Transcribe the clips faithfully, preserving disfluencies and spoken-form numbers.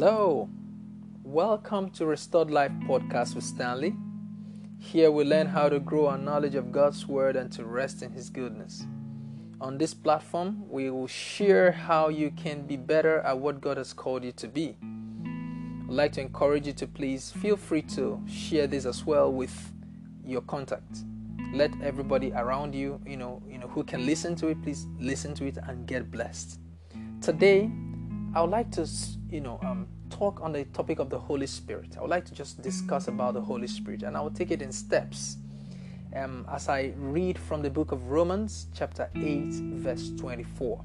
Hello, welcome to Restored Life Podcast with Stanley. Here we learn how to grow our knowledge of God's Word and to rest in His goodness. On this platform, we will share how you can be better at what God has called you to be. I'd like to encourage you to please feel free to share this as well with your contacts. Let everybody around you, you know, you know, who can listen to it, please listen to it and get blessed. Today, I would like to, you know, um, talk on the topic of the Holy Spirit. I would like to just discuss about the Holy Spirit, and I will take it in steps. Um, as I read from the book of Romans, chapter eight, verse twenty-four.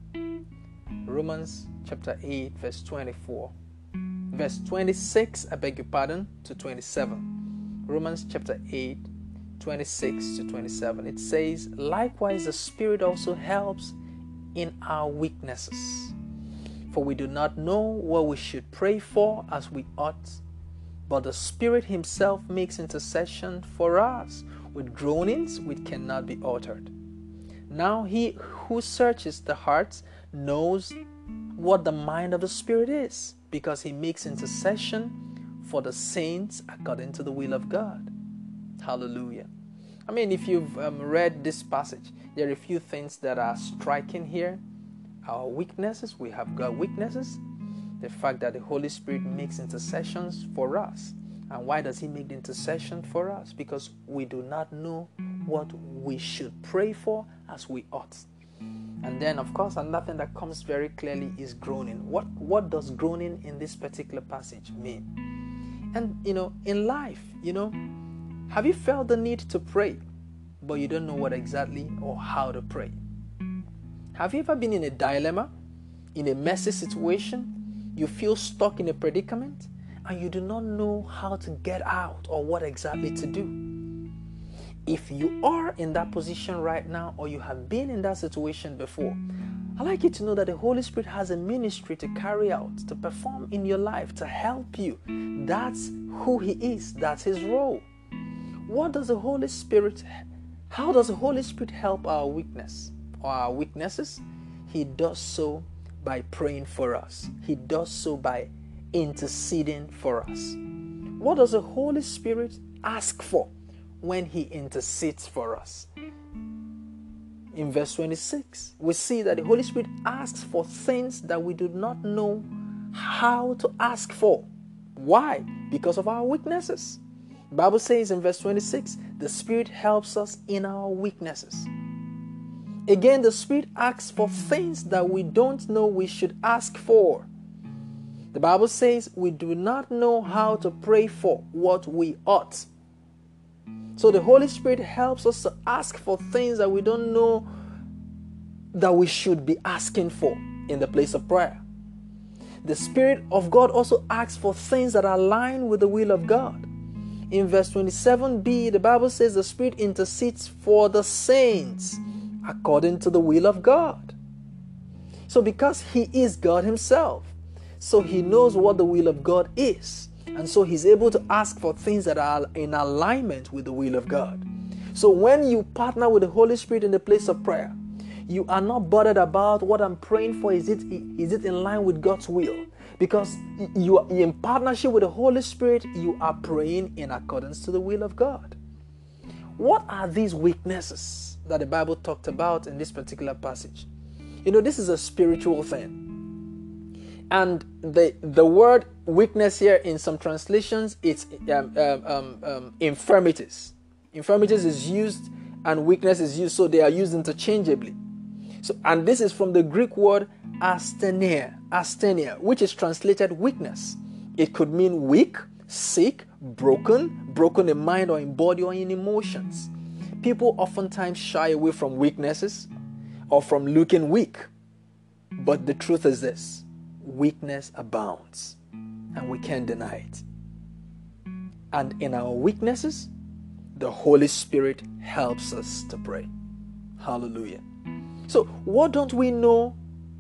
Romans, chapter eight, verse twenty-four. Verse twenty-six, I beg your pardon, to twenty-seven. Romans, chapter eight, twenty-six to twenty-seven. It says, "Likewise, the Spirit also helps in our weaknesses. For we do not know what we should pray for as we ought, but the Spirit Himself makes intercession for us with groanings which cannot be uttered. Now He who searches the hearts knows what the mind of the Spirit is, because He makes intercession for the saints according to the will of God." Hallelujah. I mean, if you've um, read this passage, there are a few things that are striking here. Our weaknesses, we have got weaknesses. The fact that the Holy Spirit makes intercessions for us. And why does He make the intercession for us? Because we do not know what we should pray for as we ought. And then, of course, another thing that comes very clearly is groaning. What, what does groaning in this particular passage mean? And, you know, in life, you know, have you felt the need to pray, but you don't know what exactly or how to pray? Have you ever been in a dilemma, in a messy situation? You feel stuck in a predicament and you do not know how to get out or what exactly to do. If you are in that position right now, or you have been in that situation before, I'd like you to know that the Holy Spirit has a ministry to carry out, to perform in your life, to help you. That's who He is. That's His role. What does the Holy Spirit, how does the Holy Spirit help our weakness? Our weaknesses? He does so by praying for us. He does so by interceding for us. What does the Holy Spirit ask for when He intercedes for us? In verse twenty-six, we see that the Holy Spirit asks for things that we do not know how to ask for. Why? Because of our weaknesses. The Bible says in verse twenty-six, the Spirit helps us in our weaknesses. Again, the Spirit asks for things that we don't know we should ask for. The Bible says we do not know how to pray for what we ought. So the Holy Spirit helps us to ask for things that we don't know that we should be asking for in the place of prayer. The Spirit of God also asks for things that align with the will of God. In verse twenty-seven b, the Bible says the Spirit intercedes for the saints according to the will of God. So because He is God Himself, so He knows what the will of God is. And so He's able to ask for things that are in alignment with the will of God. So when you partner with the Holy Spirit in the place of prayer, you are not bothered about what I'm praying for. Is it, is it in line with God's will? Because you are in partnership with the Holy Spirit, you are praying in accordance to the will of God. What are these weaknesses that the Bible talked about in this particular passage? You know, this is a spiritual thing. And the the word weakness here in some translations, it's um, um, um, um, infirmities. Infirmities is used and weakness is used, so they are used interchangeably. So, and this is from the Greek word asthenia, asthenia, which is translated weakness. It could mean weak, sick, broken, broken in mind or in body or in emotions. People oftentimes shy away from weaknesses or from looking weak. But the truth is this: weakness abounds, and we can't deny it. And in our weaknesses, the Holy Spirit helps us to pray. Hallelujah. So, what don't we know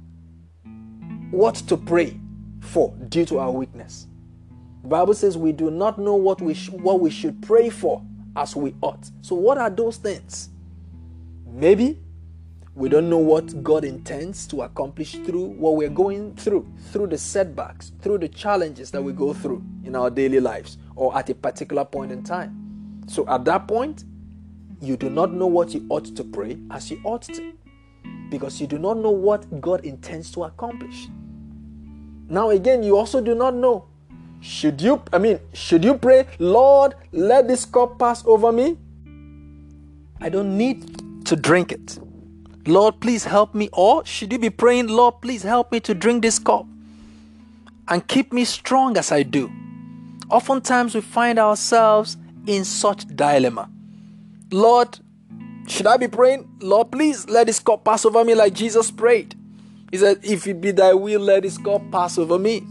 what to pray for due to our weakness? The Bible says we do not know what we sh- what we should pray for as we ought. So what are those things? Maybe We don't know what God intends to accomplish through what we're going through, through the setbacks, through the challenges that we go through in our daily lives or at a particular point in time. So at that point, you do not know what you ought to pray as you ought to, because you do not know what God intends to accomplish. Now again, you also do not know, should you, I mean, should you pray, Lord, let this cup pass over me? I don't need to drink it. Lord, please help me. Or should you be praying, Lord, please help me to drink this cup and keep me strong as I do? Oftentimes we find ourselves in such dilemma. Lord, should I be praying, Lord, please let this cup pass over me like Jesus prayed? He said, if it be thy will, let this cup pass over me.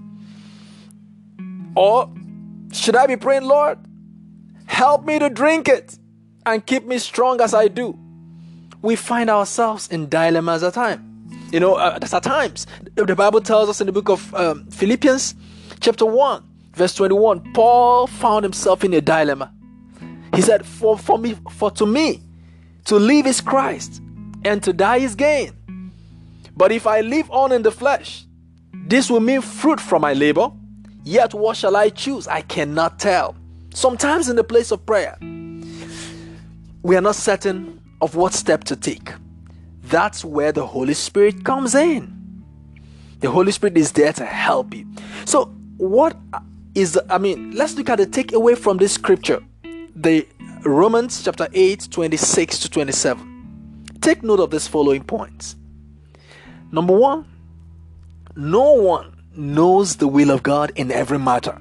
Or should I be praying, Lord, help me to drink it and keep me strong as I do? We find ourselves in dilemmas at times. You know, uh, at times. The Bible tells us in the book of um, Philippians, chapter one, verse twenty-one, Paul found himself in a dilemma. He said, for, for me, for to me, to live is Christ, and to die is gain. But if I live on in the flesh, this will mean fruit from my labor. Yet what shall I choose? I cannot tell. Sometimes in the place of prayer, we are not certain of what step to take. That's where the Holy Spirit comes in. The Holy Spirit is there to help you. So what is, I mean, let's look at the takeaway from this scripture. The Romans chapter eight, twenty-six to twenty-seven. Take note of these following points. Number one, no one knows the will of God in every matter.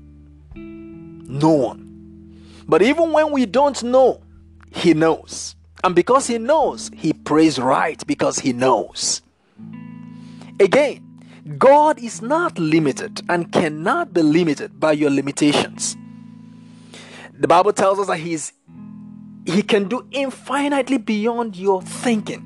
No one. But even when we don't know, He knows. And because He knows, He prays right because He knows. Again, God is not limited and cannot be limited by your limitations. The Bible tells us that He's He can do infinitely beyond your thinking.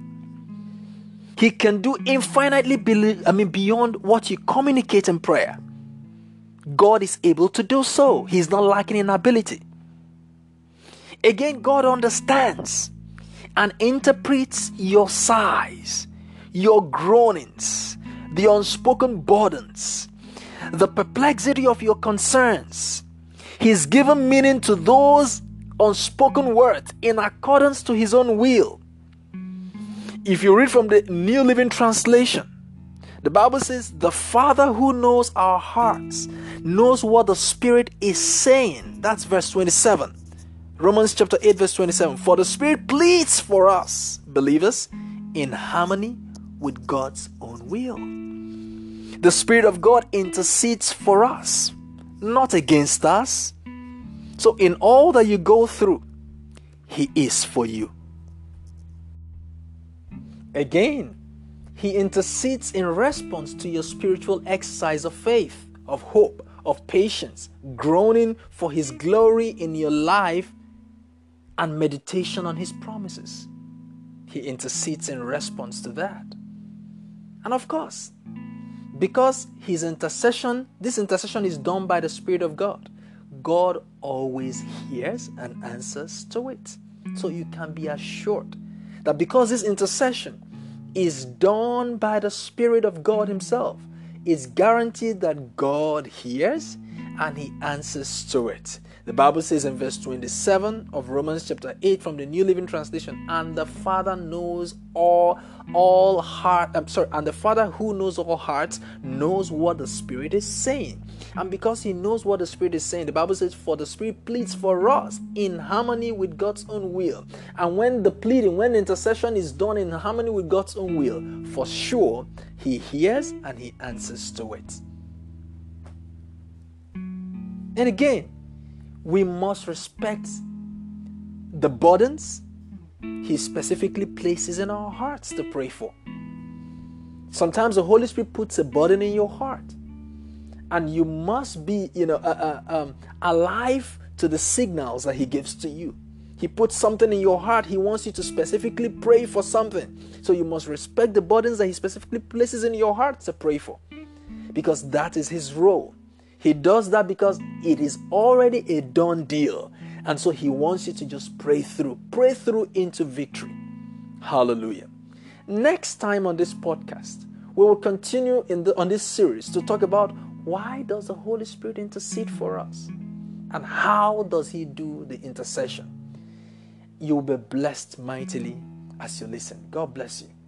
He can do infinitely be, I mean, beyond what you communicate in prayer. God is able to do so. He's not lacking in ability. Again, God understands and interprets your sighs, your groanings, the unspoken burdens, the perplexity of your concerns. He's given meaning to those unspoken words in accordance to His own will. If you read from the New Living Translation, the Bible says, the Father who knows our hearts knows what the Spirit is saying. That's verse twenty-seven. Romans chapter eight, verse twenty-seven. For the Spirit pleads for us, believers, in harmony with God's own will. The Spirit of God intercedes for us, not against us. So in all that you go through, He is for you. Again, He intercedes in response to your spiritual exercise of faith, of hope, of patience, groaning for His glory in your life, and meditation on His promises. He intercedes in response to that. And of course, because His intercession, this intercession is done by the Spirit of God, God always hears and answers to it. So you can be assured that because this intercession is done by the Spirit of God Himself, it's guaranteed that God hears and He answers to it. The Bible says in verse twenty-seven of Romans chapter eight from the New Living Translation, and the Father knows all all heart I'm sorry, and the Father who knows all hearts knows what the Spirit is saying. And because He knows what the Spirit is saying, the Bible says, for the Spirit pleads for us in harmony with God's own will. And when the pleading, when intercession is done in harmony with God's own will, for sure He hears and He answers to it. And again, we must respect the burdens He specifically places in our hearts to pray for. Sometimes the Holy Spirit puts a burden in your heart, and you must be, you know, uh, uh, um, alive to the signals that He gives to you. He puts something in your heart. He wants you to specifically pray for something. So you must respect the burdens that He specifically places in your heart to pray for, because that is His role. He does that because it is already a done deal. And so He wants you to just pray through. Pray through into victory. Hallelujah. Next time on this podcast, we will continue in the, on this series to talk about why does the Holy Spirit intercede for us and how does He do the intercession. You will be blessed mightily as you listen. God bless you.